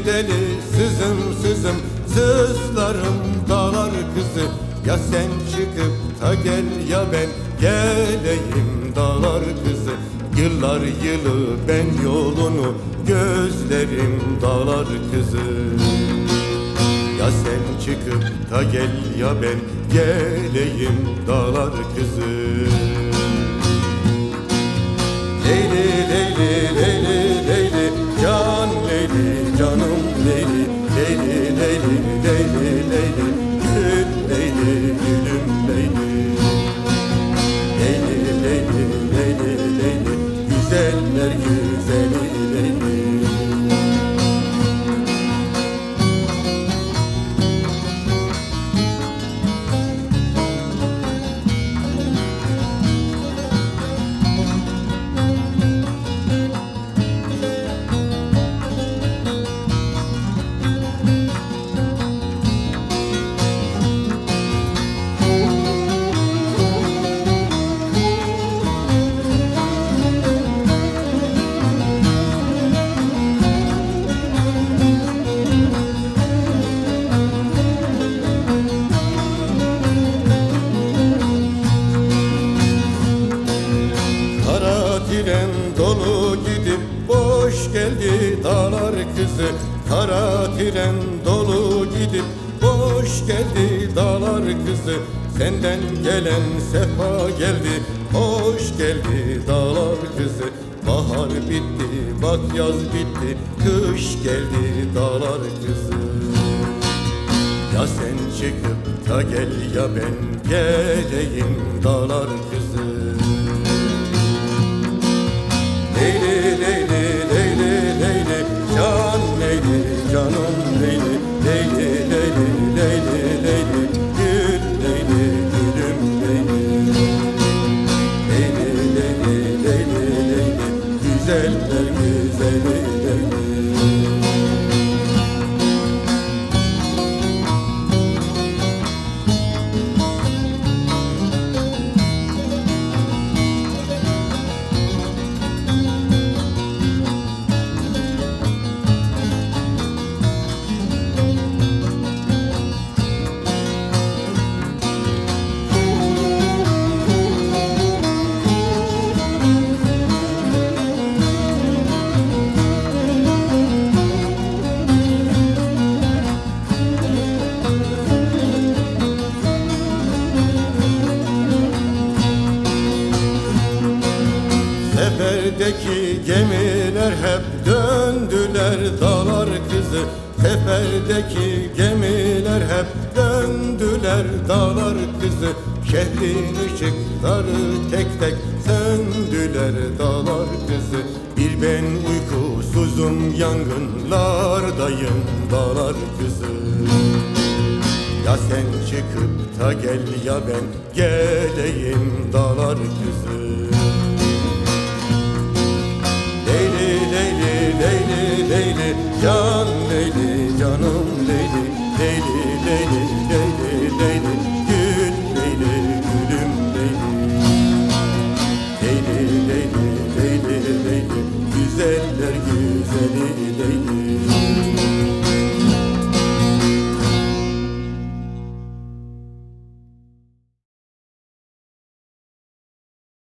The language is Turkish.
deli sızım sızım sızlarım dağlar kızı. Ya sen çıkıp da gel ya ben geleyim dağlar kızı. Yıllar yılı ben yolunu gözlerim dağlar kızı. Ya sen çıkıp da gel ya ben geleyim dağlar kızı. Leyli leyli leyli leyli can leyli canım leyli. Leyli leyli leyli leyli gül leyli gülüm leyli. Leyli leyli leyli leyli güzeller güzeli leyli. Tren dolu gidip boş geldi dağlar kızı. Kara tren dolu gidip boş geldi dağlar kızı. Senden gelen sefa geldi, hoş geldi dağlar kızı. Bahar bitti, bak yaz bitti, kış geldi dağlar kızı. Ya sen çıkıp da gel ya ben geleyim dağlar kızı. Leyli leyli leyli leyli can leyli canım leyli. Leyli leyli leyli leyli gül leyli gülüm leyli. Leyli leyli leyli leyli güzeller güzeli leyli. Seferdeki gemiler hep döndüler dağlar kızı. Seferdeki gemiler hep döndüler dağlar kızı. Şehrin ışıkları tek tek söndüler dağlar kızı. Bir ben uykusuzum yangınlardayım dağlar kızı. Ya sen çıkıp da gel ya ben geleyim dağlar kızı. Leyli leyli leyli leyli can leyli canım leyli. Leyli leyli leyli leyli gül leyli gülüm leyli. Leyli leyli leyli leyli güzeller güzeli leyli.